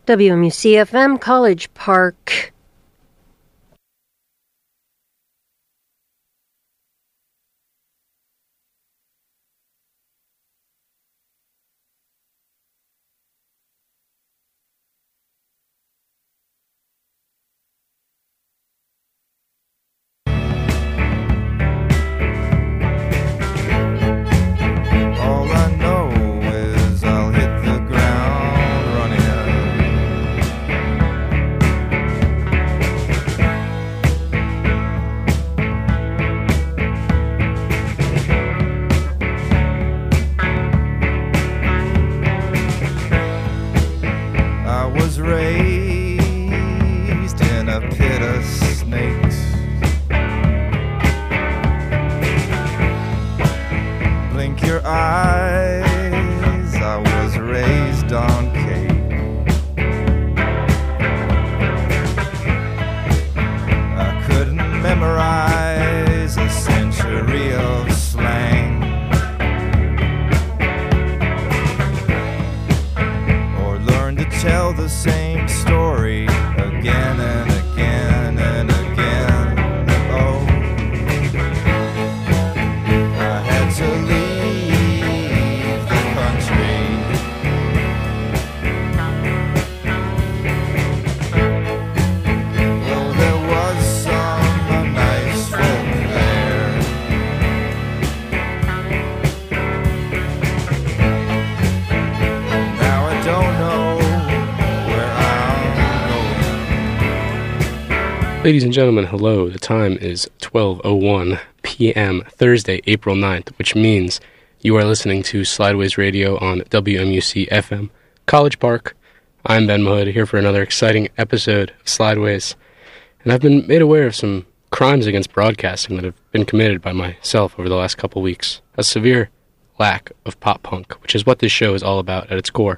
WMUC-FM College Park. Ladies and gentlemen, hello. The time is 12:01 p.m. Thursday, April 9th, which means you are listening to Slideways Radio on WMUC-FM College Park. I'm Ben Mahmood, here for another exciting episode of Slideways. And I've been made aware of some crimes against broadcasting that have been committed by myself over the last couple weeks. A severe lack of pop punk, which is what this show is all about at its core.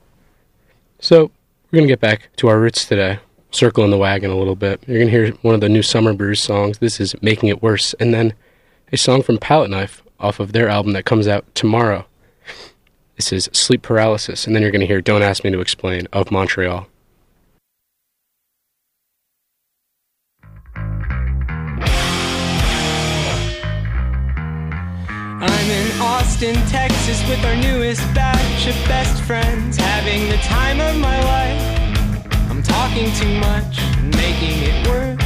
So, we're going to get back to our roots today. Circling the wagon a little bit. You're going to hear one of the new Summer Brews songs. This is Making It Worse. And then a song from Palette Knife off of their album that comes out tomorrow. This is Sleep Paralysis. And then you're going to hear Don't Ask Me to Explain of Montreal. I'm in Austin, Texas with our newest batch of best friends, having the time of my life. I'm talking too much and making it worse.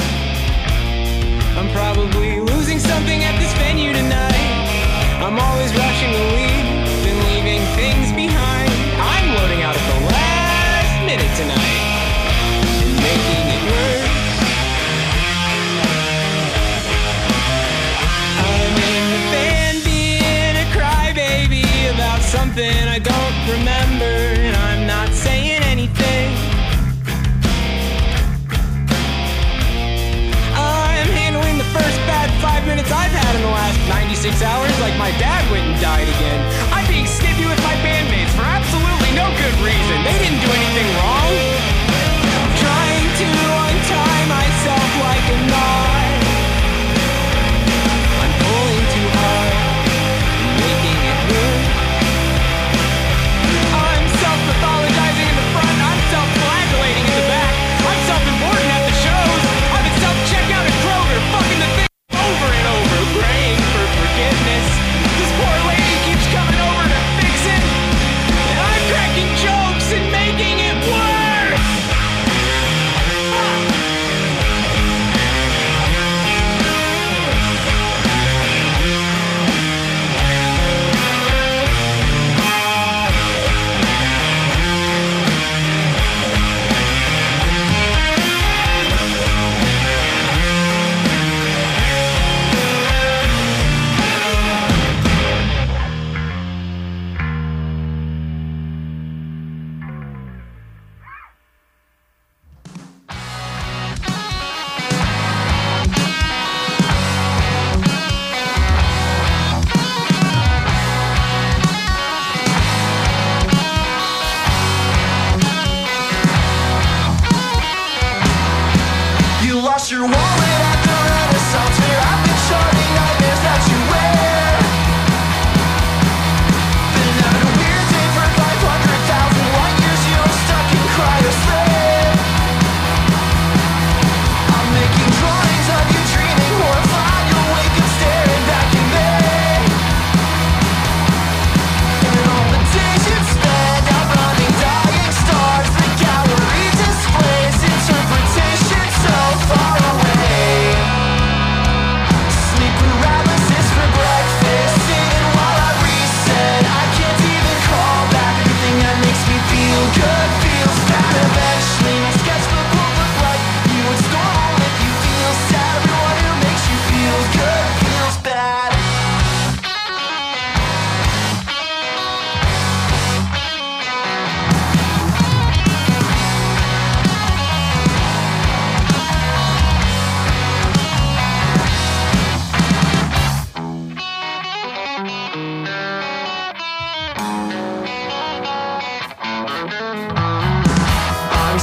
I'm probably losing something at this venue tonight. I'm always rushing to leave and leaving things behind. I'm loading out at the last minute tonight and making it worse. I'm in the band being a crybaby about something I don't remember, and I'm not saying anything. First bad 5 minutes I've had in the last 96 hours, like my dad went and died again. I'm being snippy with my bandmates for absolutely no good reason. They didn't do anything wrong. I'm trying to untie myself like a knot. I'm pulling too hard, making it worse. I'm self-pathologizing in the front. I'm self-flagellating in the back. I'm self-important at the shows. I'm at self-checkout at Kroger, fucking the thing over and over, praying for forgiveness. This poor lady keeps coming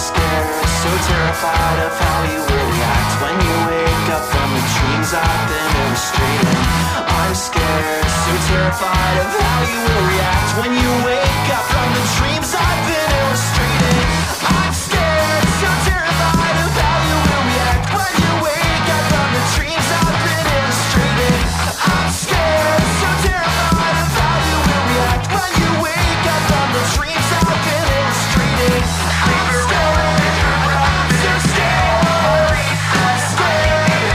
scared, so terrified of how you will react when you wake up from the dreams I've been illustrating. I'm scared, so terrified of how you will react when you wake up from the dreams I've been illustrating. I'm scared, so terrified of how you will react when you wake up from the dreams I've been illustrating. I'm scared, so terrified of how you will react when you wake up from the dreams I've been illustrating. I'm scared, so scared, I'm scared.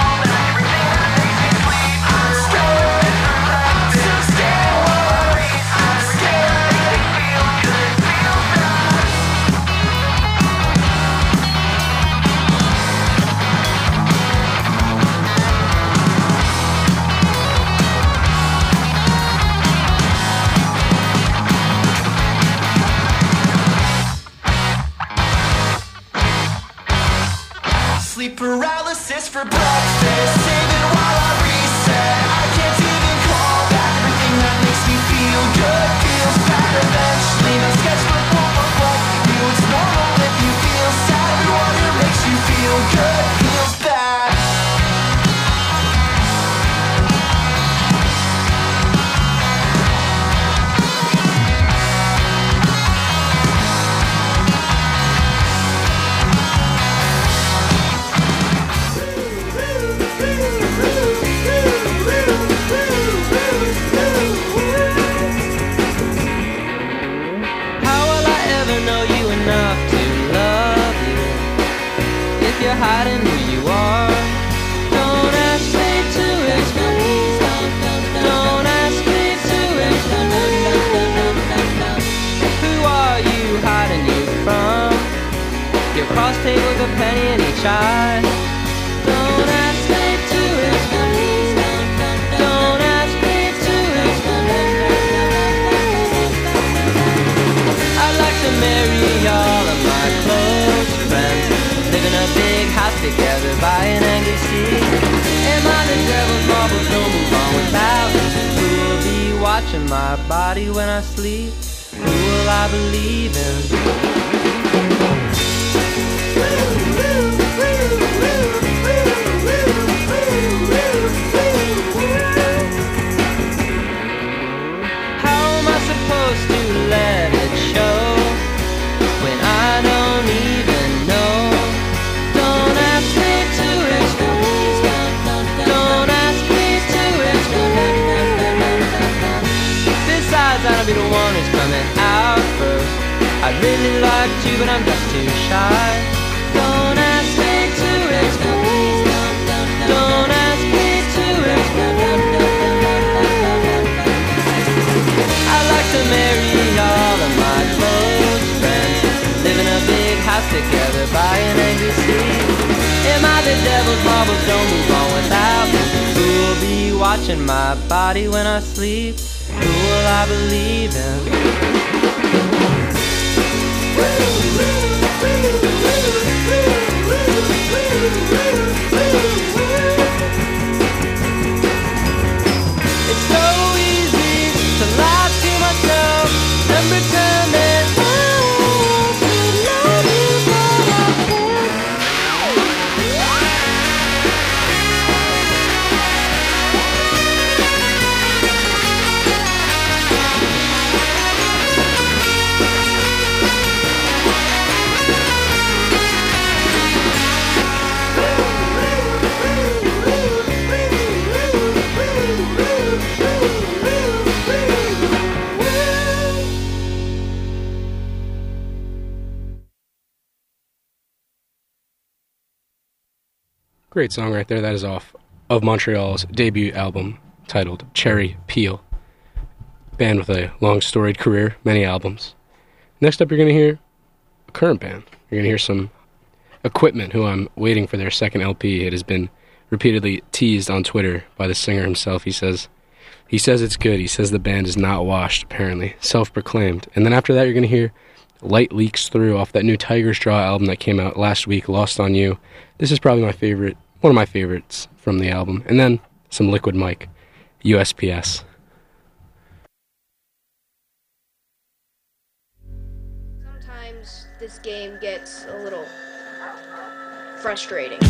I'm scared, so scared, I'm scared. Sleep paralysis for breakfast, saving while I reset. I can't even call back everything that makes me feel good. Feels bad eventually, my sketchbook won't look like you. It's normal if you feel sad, everyone who makes you feel good feels bad. How will I ever know you enough to love you if you're hiding who you are? Don't ask me to explain. Don't ask me to explain. Who are you hiding you from? Your cross table with a penny in each eye. Don't ask me to explain. Don't ask me to explain. I'd like to marry all of my close friends, live in a big house together by an angry sea. Am I the devil's marbles? Don't move on without. Who will be watching my body when I sleep? Who will I believe in? How am I supposed to let it show when I don't even know? Don't ask me to explain. Don't ask me to explain. Besides, I don't be the one who's coming out first. I'd really like to, but I'm just too shy. Don't ask me to explain. Don't ask me to explain. I'd like to marry all of my close friends, live in a big house together by an angry sea. Am I the devil's marbles? Don't move on without me. Who will be watching my body when I sleep? Who will I believe in? It's so easy to lie to myself and pretend that I want to love you, but I can't. Great song right there. That is off of Montreal's debut album titled Cherry Peel. Band with a long storied career, many albums. Next up, you're going to hear a current band. You're going to hear some Equipment, who I'm waiting for their second LP. It has been repeatedly teased on Twitter by the singer himself. He says it's good. He says the band is not washed, apparently. Self-proclaimed. And then after that, you're going to hear Light Leaks Through off that new Tiger's Jaw album that came out last week, Lost on You. This is probably one of my favorites from the album. And then some Liquid Mike, USPS. Sometimes sometimes this game gets a little frustrating.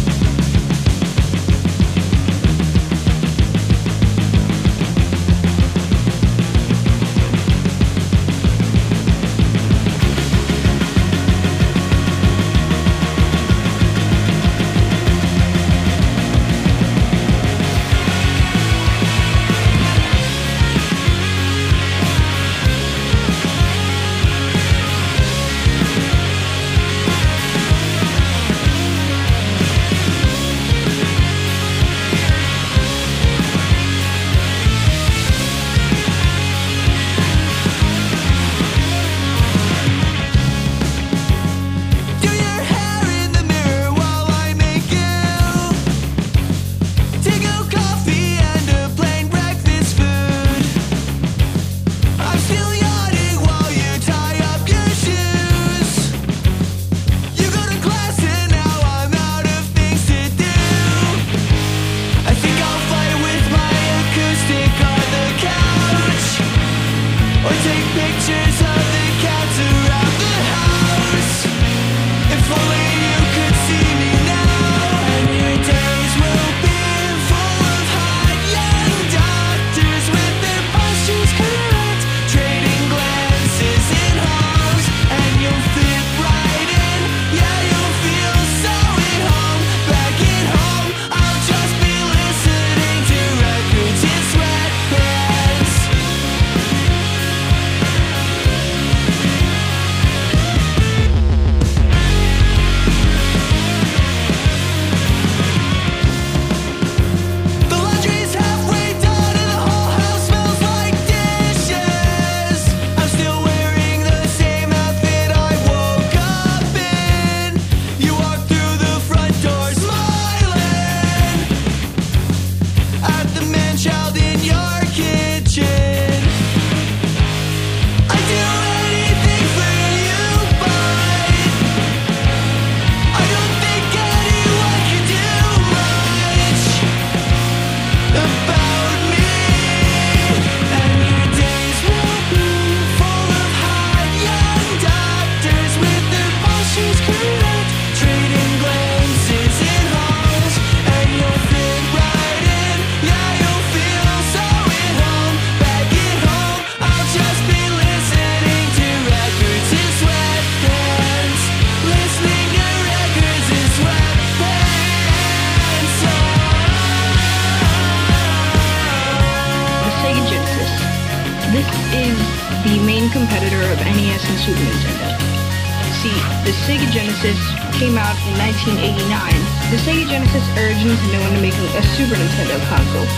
competitor of NES and Super Nintendo. See, the Sega Genesis came out in 1989. The Sega Genesis urged Nintendo into making a Super Nintendo console,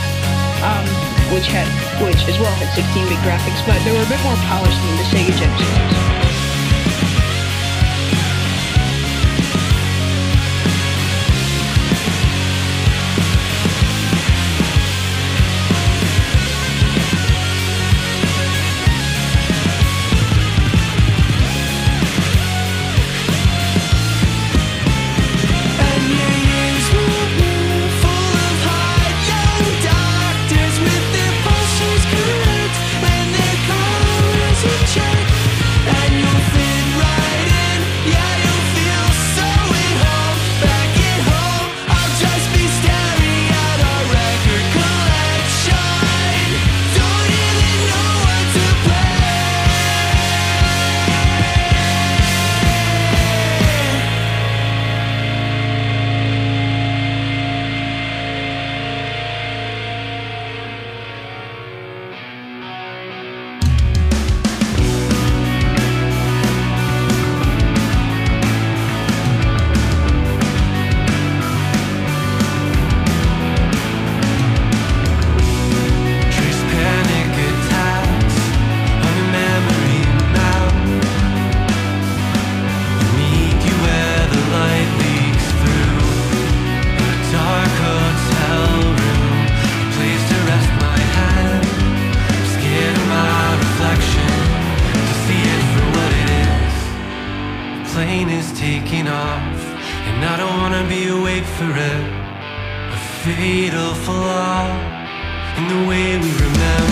which as well had 16-bit graphics, but they were a bit more polished than the Sega Genesis.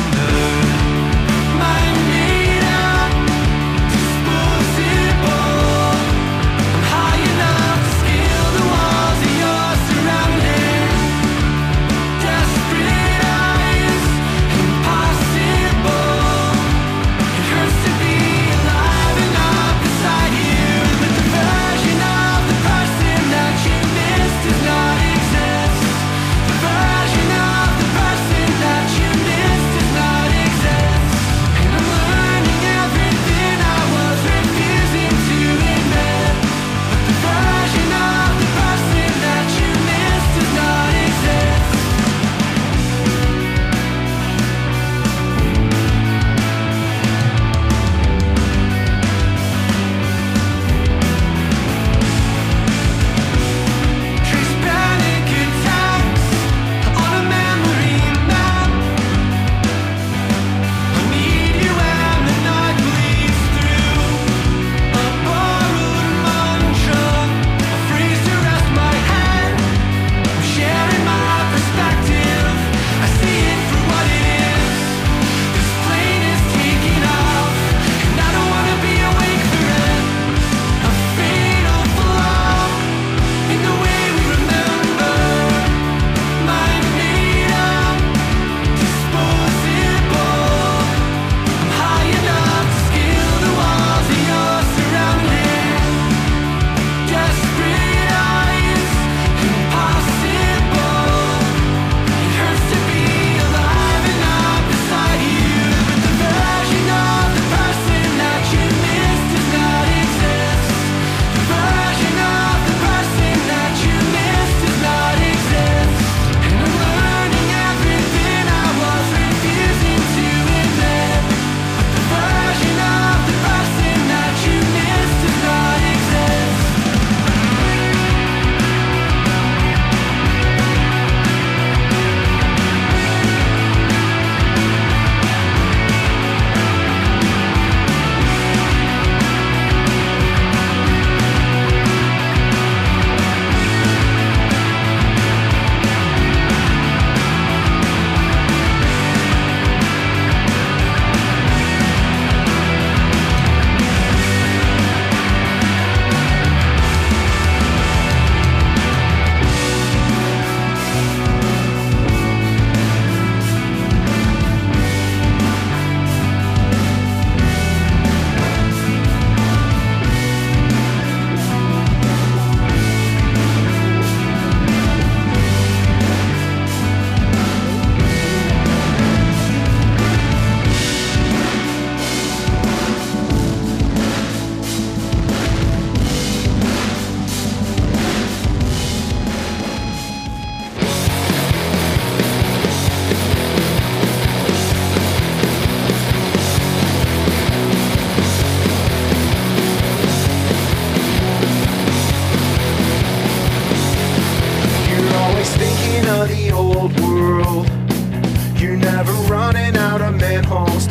Disposable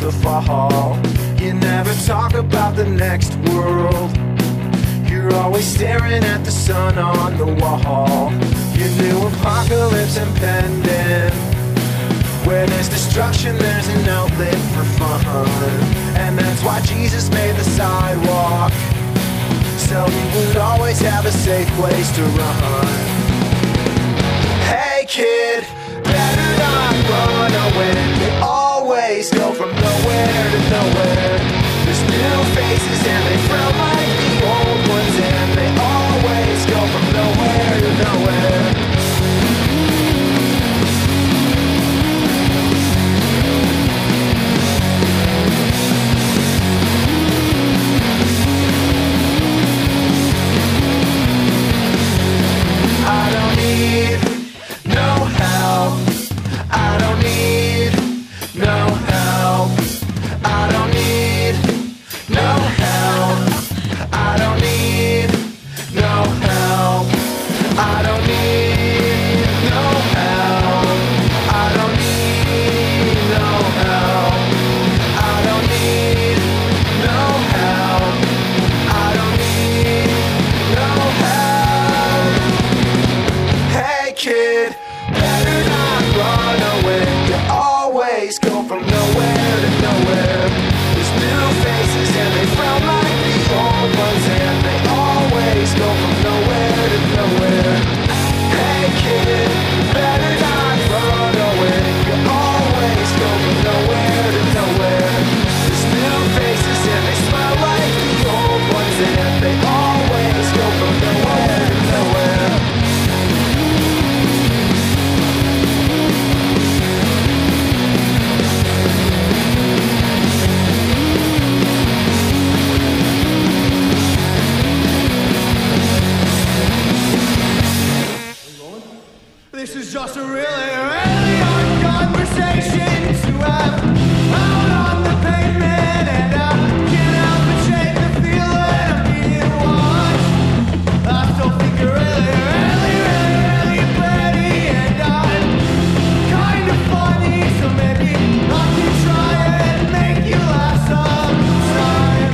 to fall. You never talk about the next world. You're always staring at the sun on the wall. Your new apocalypse impending. Where there's destruction, there's an outlet for fun. And that's why Jesus made the sidewalk, so we would always have a safe place to run. Hey kid, better not run away. They always go from nowhere to nowhere. There's new faces and they frown like the old ones, and they always go from nowhere to nowhere. I don't need no help. I don't need no help. I don't need no help. I don't need no help. I don't need no help. I don't need no help. I don't need no help. I don't need no help. Hey kid, better not run away. You always go from nowhere to nowhere. There's new faces and they frown like the old ones, and they always go from nowhere to nowhere. Hey kid, better not run away. You always go from nowhere to nowhere. There's new faces and they smile like the old ones, and they always go from nowhere to nowhere. This is just a really hard conversation to have out on the pavement, and I can't help but shake the feeling of being watched. I still think you're really pretty, and I'm kind of funny, so maybe I can try and make you laugh sometime.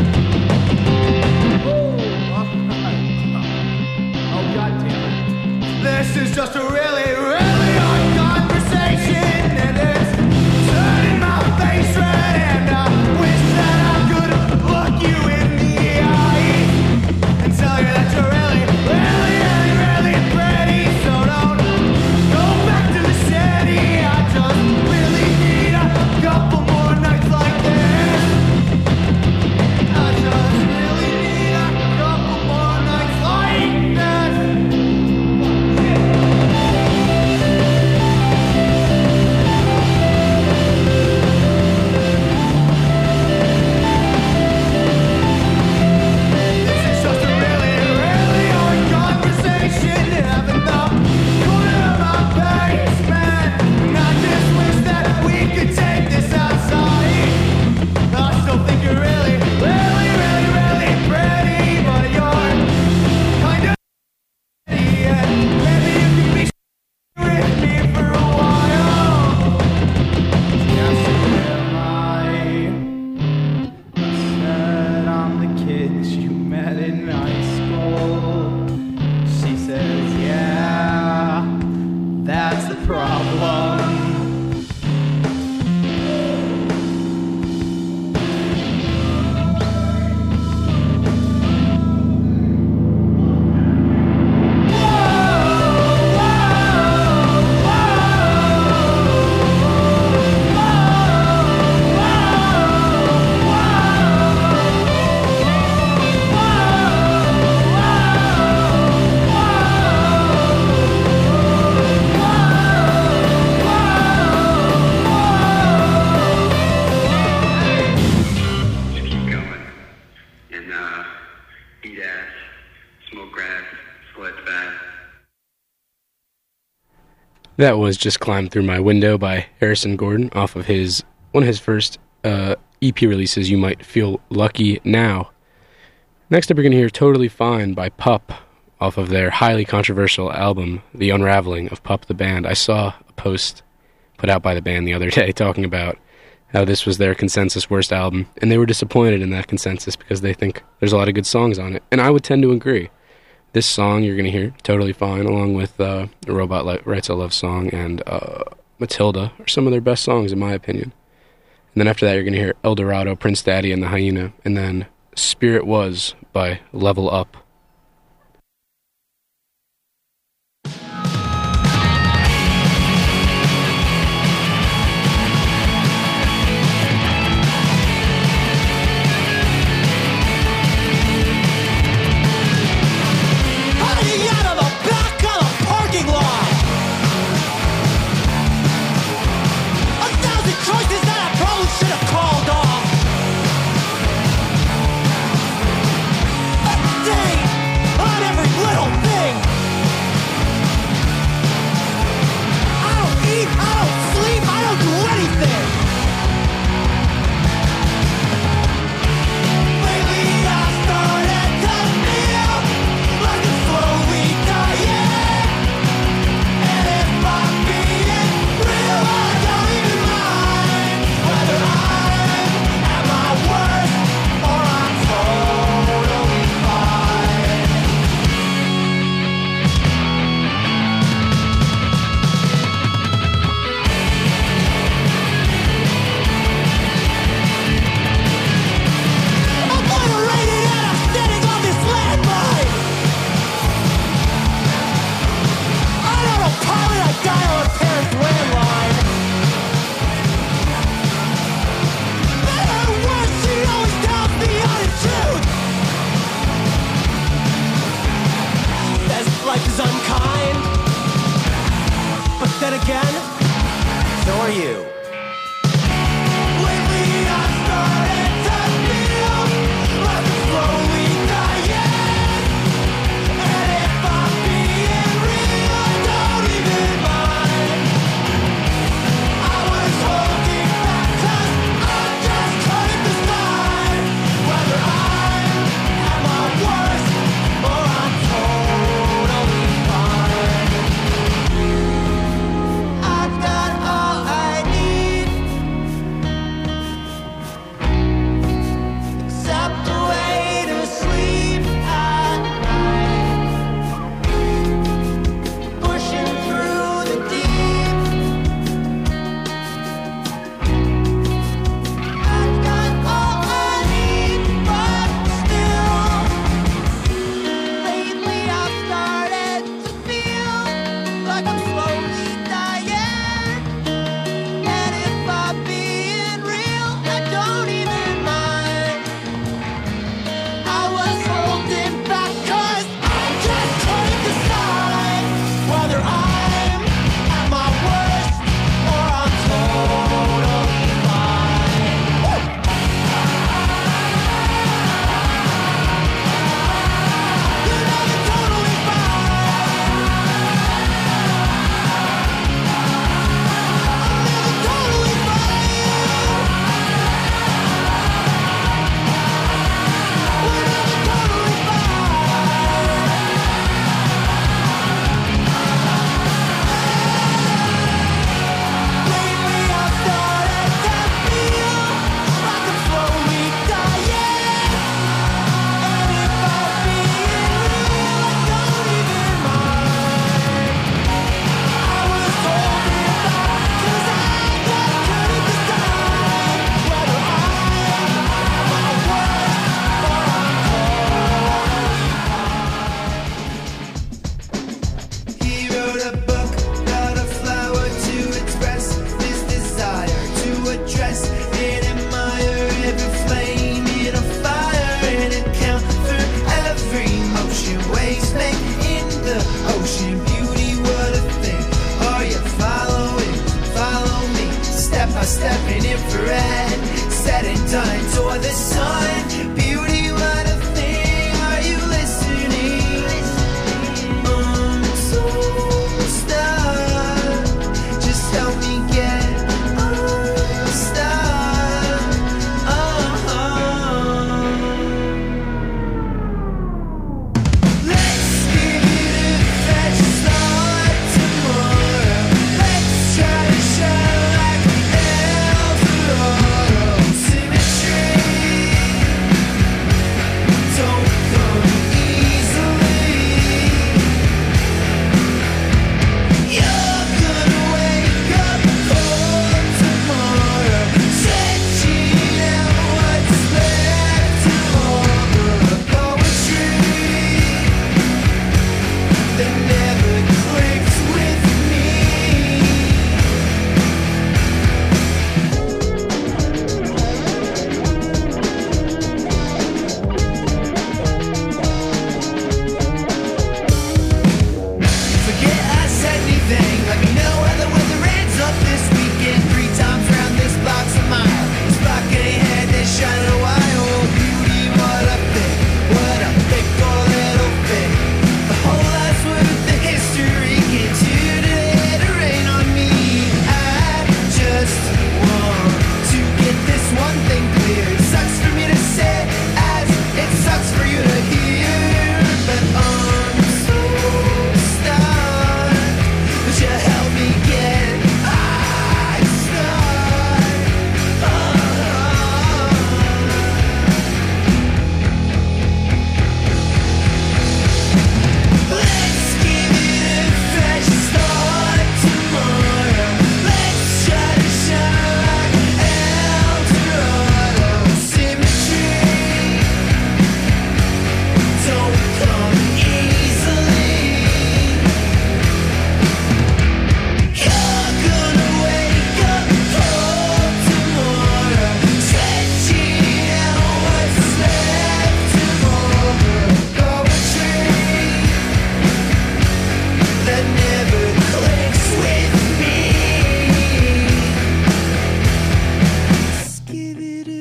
Oh, God damn it. This is just a really hard conversation, and it's turning my face red, and I wish that I could look you in the eye and tell you that you're really pretty. So don't go back to the city. I just really need a couple more nights like this. I just really need a couple more nights like this. This is just a really hard conversation, having the corner of my basement. And I just wish that we could take this outside. I still think you're really pretty, but you're kind of pretty, and maybe you can be with me for a while. Yes, am I? Said I'm the kid you met in high school. She says, yeah, that's the problem. That was Just Climb Through My Window by Harrison Gordon off of one of his first EP releases, You Might Feel Lucky Now. Next up, we're going to hear Totally Fine by Pup off of their highly controversial album, The Unraveling of Pup the Band. I saw a post put out by the band the other day talking about how this was their consensus worst album, and they were disappointed in that consensus because they think there's a lot of good songs on it, and I would tend to agree. This song you're going to hear, Totally Fine, along with The Robot Writes a Love Song and Matilda, are some of their best songs in my opinion. And then after that you're going to hear El Dorado, Prince Daddy, and The Hyena, and then Spirit Was by Level Up. Tomorrow, let's try to shine like hell for all.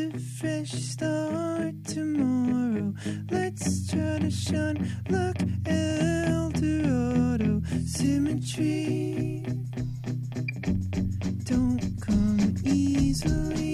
a fresh start tomorrow. Let's try to shine like El Dorado. Symmetry don't come easily.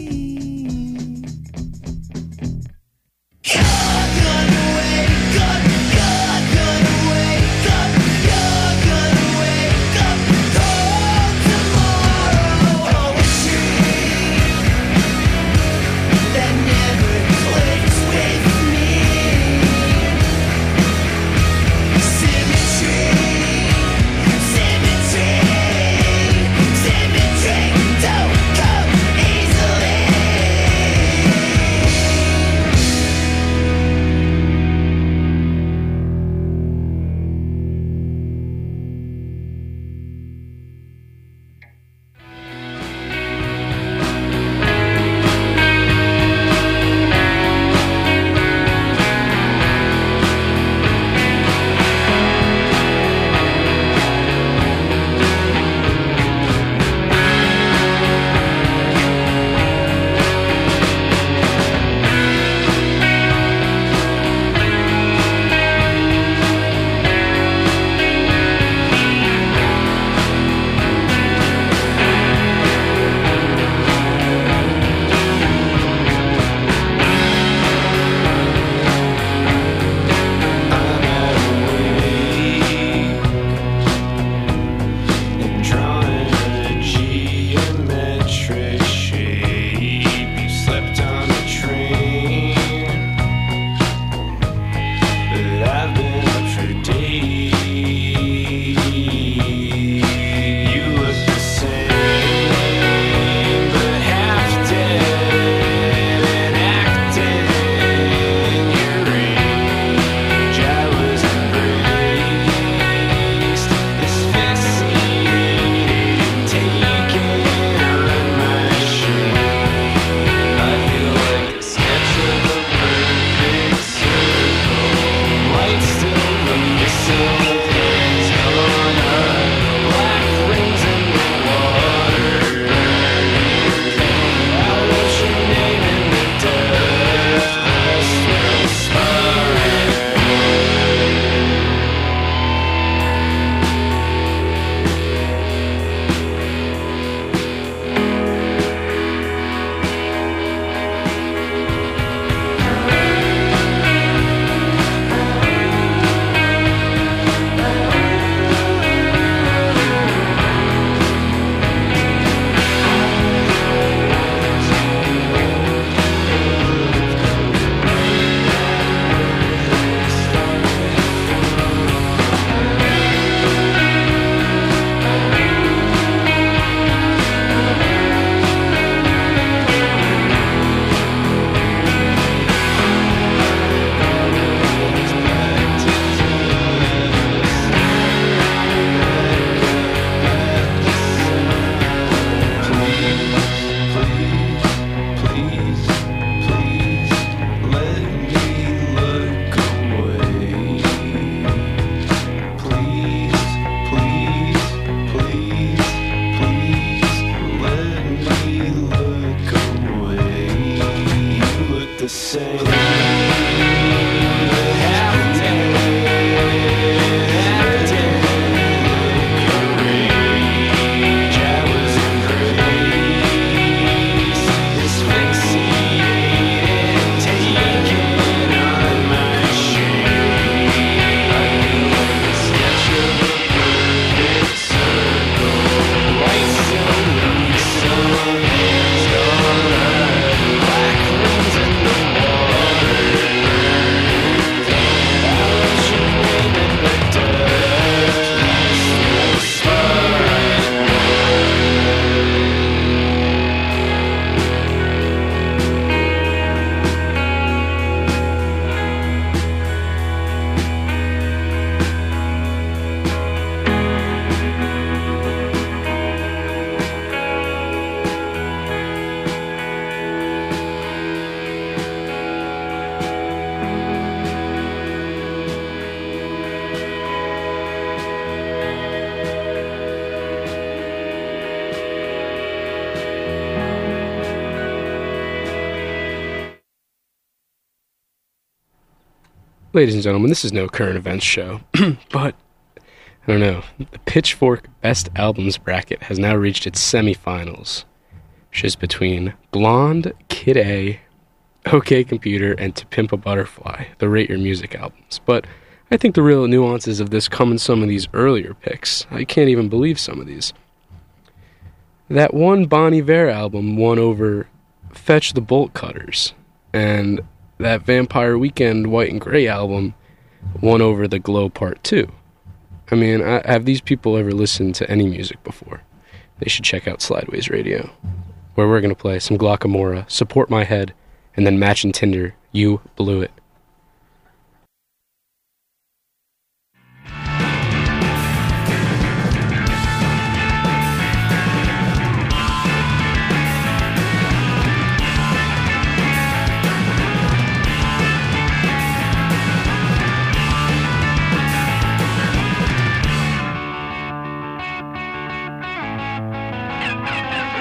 Ladies and gentlemen, this is no current events show, but I don't know. The Pitchfork Best Albums bracket has now reached its semifinals, which is between Blonde, Kid A, OK Computer, and To Pimp a Butterfly, the Rate Your Music albums. But I think the real nuances of this come in some of these earlier picks. I can't even believe some of these. That one Bon Iver album won over Fetch the Bolt Cutters, and that Vampire Weekend White and Grey album won over The Glow Part 2. I mean, have these people ever listened to any music before? They should check out Slideways Radio, where we're going to play some Glockamora, Support My Head, and then Matchin' Tinder, You Blew It.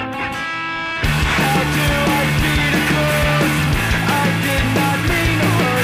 How do I beat a close? I did not mean to hurt.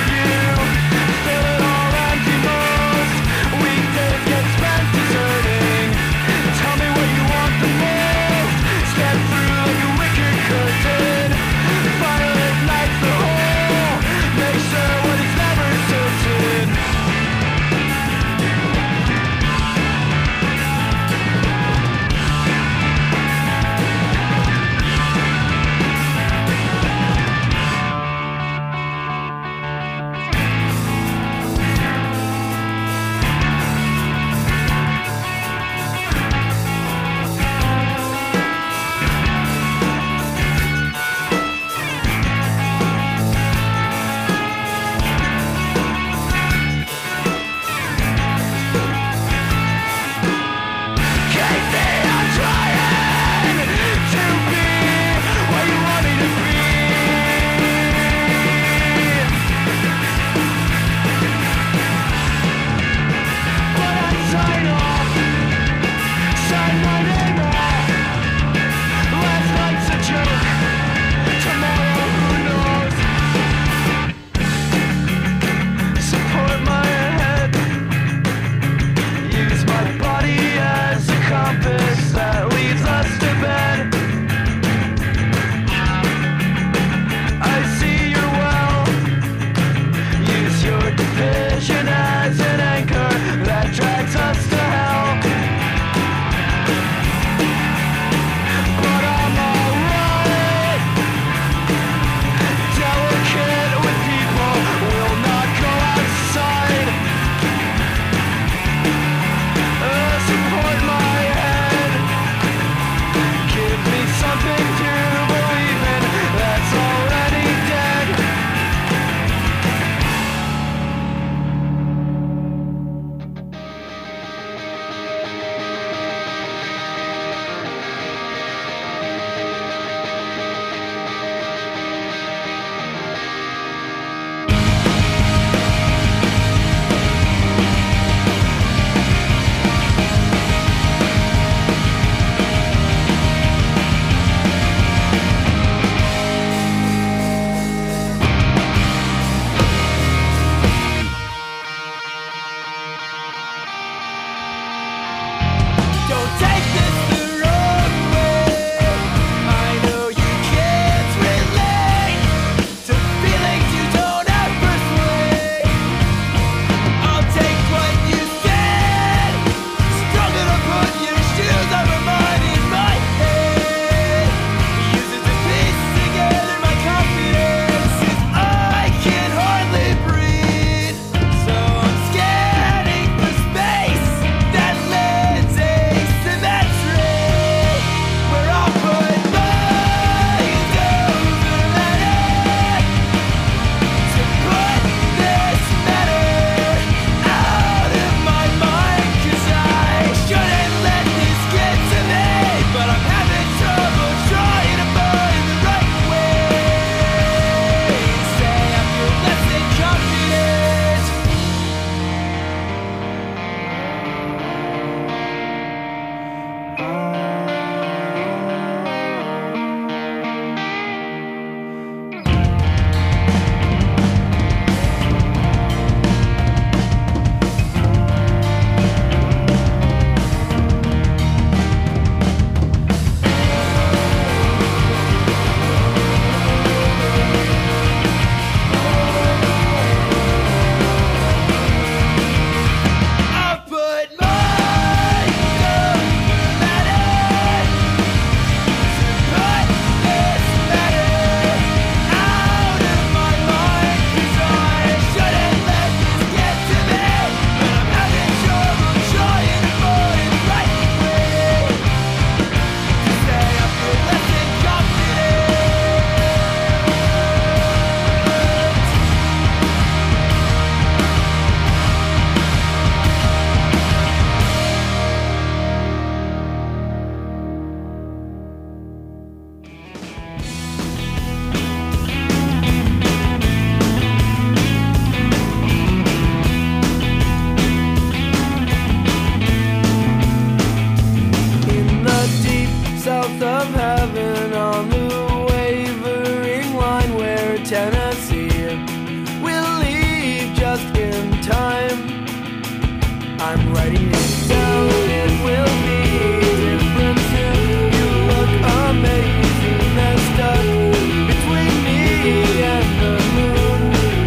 Tennessee. We'll leave just in time. I'm writing it down, it will be different soon. You look amazing and stuck between me and the moon.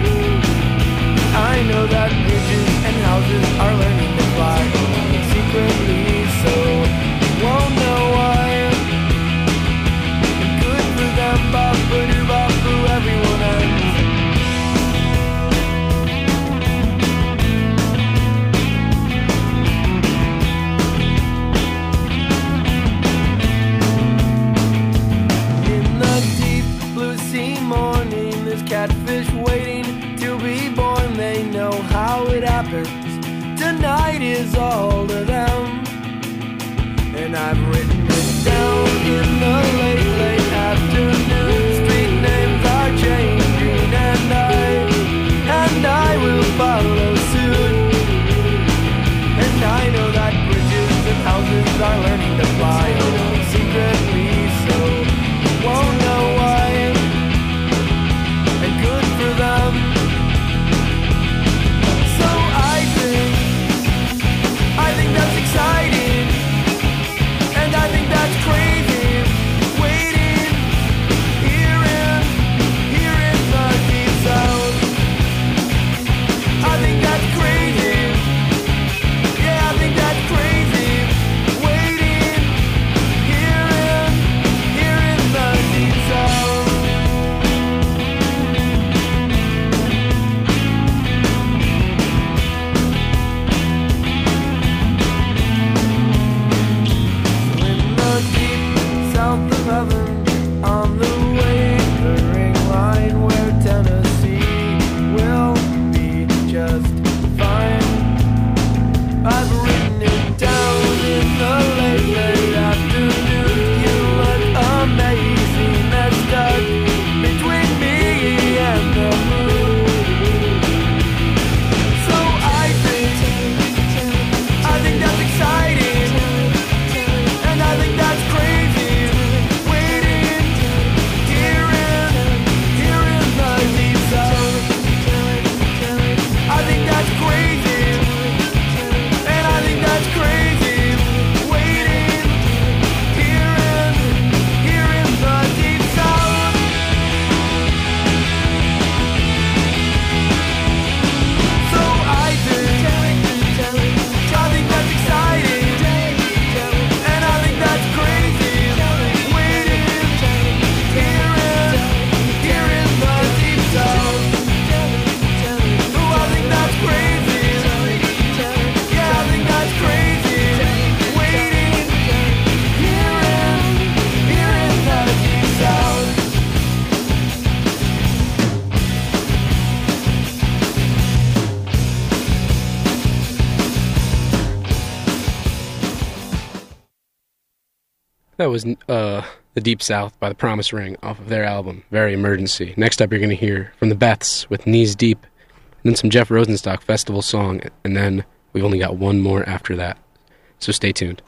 I know that bridges and houses are learning to fly secretly, so you won't know why. Good for them, bop-a-doo-bop, for everyone else. Catfish waiting to be born, they know how it happens. Tonight is all to them, and I've written it down in the late, late afternoon. Street names are changing, and I will follow suit. And I know that bridges and houses are learning to fly secretly, so you won't know why. Good for them. So I think that's exciting, and I think that's crazy. Waiting, hearing the deep sound. I think that's crazy. Yeah, I think that's crazy. Waiting, hearing the deep sound. South of heaven, on the wavering line where Tennessee will be just fine. I've written it down in the late, late afternoon. You look amazing, that's stuck between me and the moon. So I think that's exciting, and I think that's crazy. That was The Deep South by The Promise Ring off of their album, Very Emergency. Next up, you're going to hear from the Beths with Knees Deep, and then some Jeff Rosenstock festival song, and then we've only got one more after that. So stay tuned.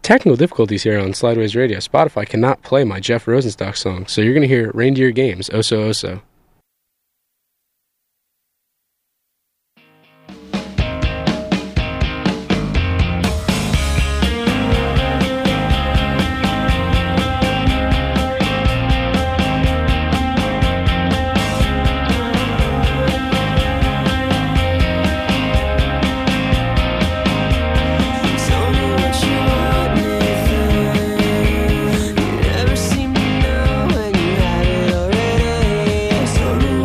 technical difficulties here on Slideways Radio. Spotify cannot play my Jeff Rosenstock song, so you're going to hear Reindeer Games, Oso Oso. Never seem to know when you have it already.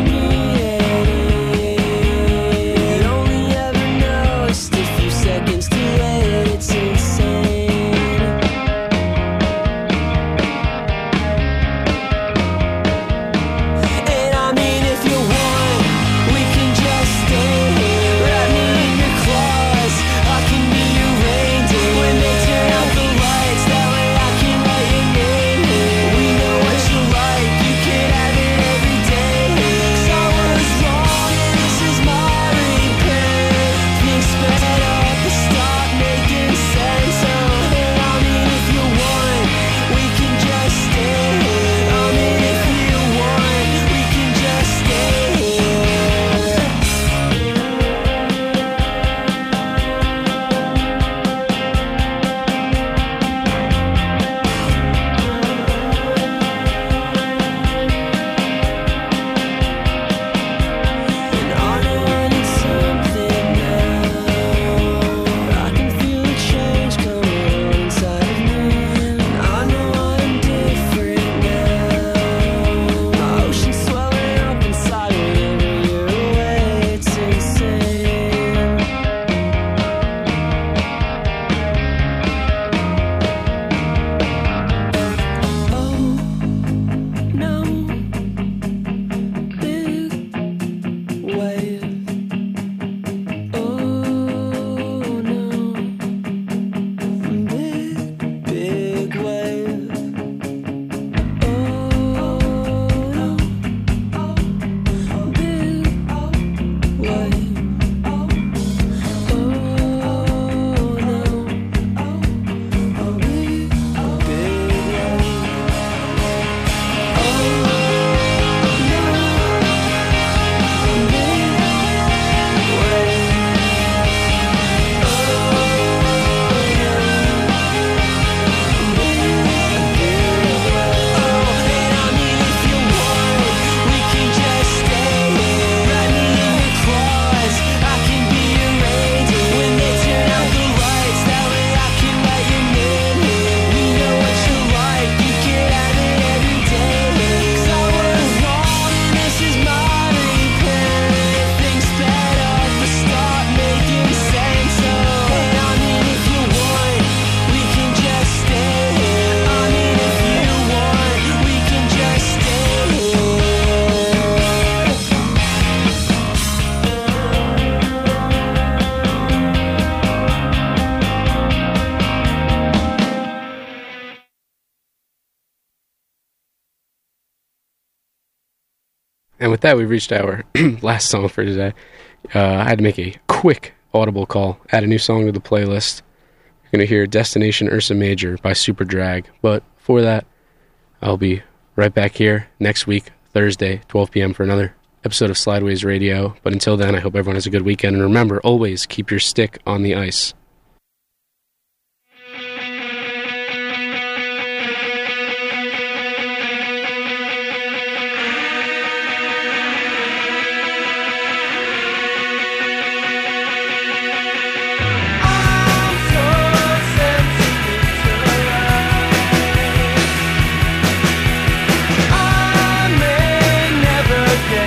And with that, we've reached our last song for today. I had to make a quick audible call, add a new song to the playlist. You're going to hear Destination Ursa Major by Super Drag. But for that, I'll be right back here next week, Thursday, 12 p.m. for another episode of Slideways Radio. But until then, I hope everyone has a good weekend. And remember, always keep your stick on the ice.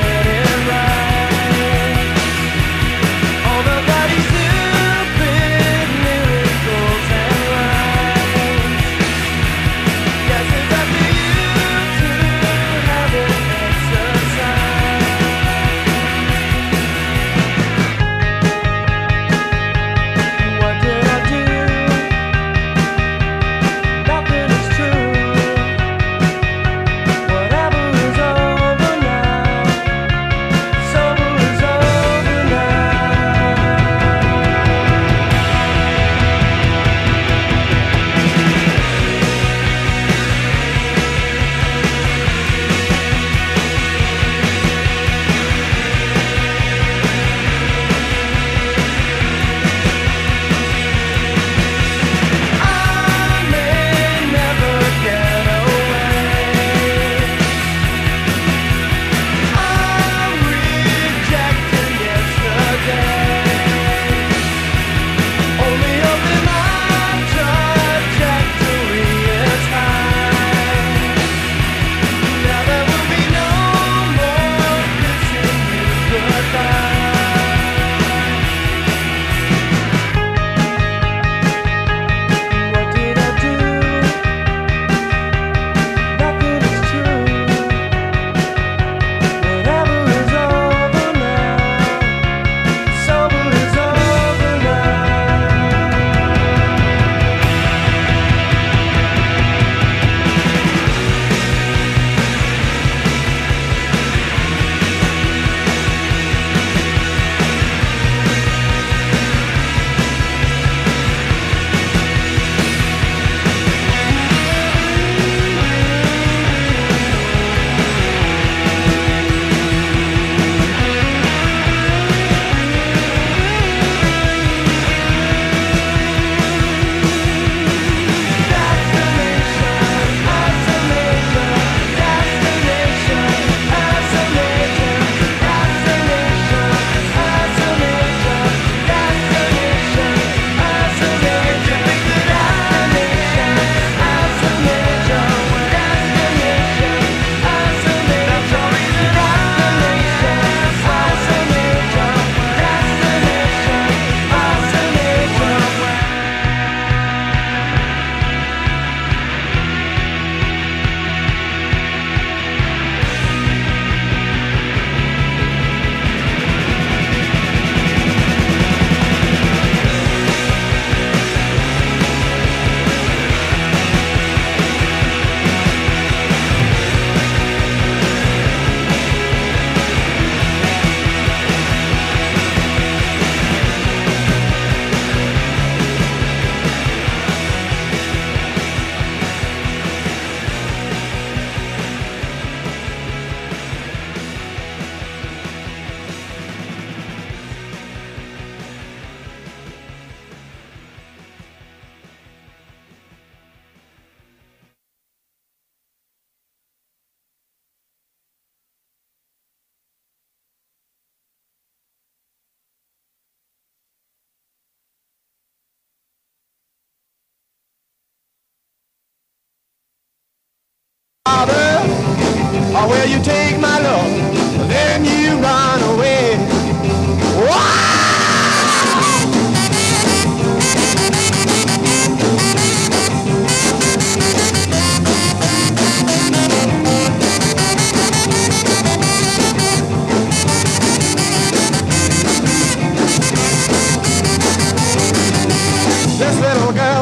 All the bodies open.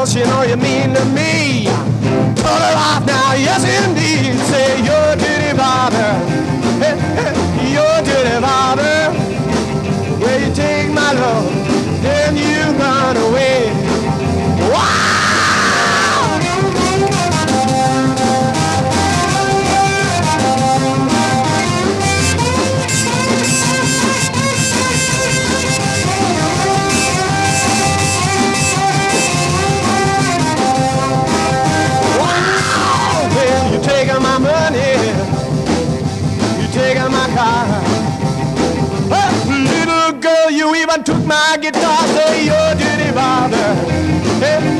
don't you know you mean to me? Pull it off now, yes indeed. Say you're dirty Bobby, hey, hey, you're dirty Bobby. Well, you take my love, then you run away. Wow! My money, you taking my car. Oh, little girl, you even took my guitar. Say you're dirty Bobby. Hey,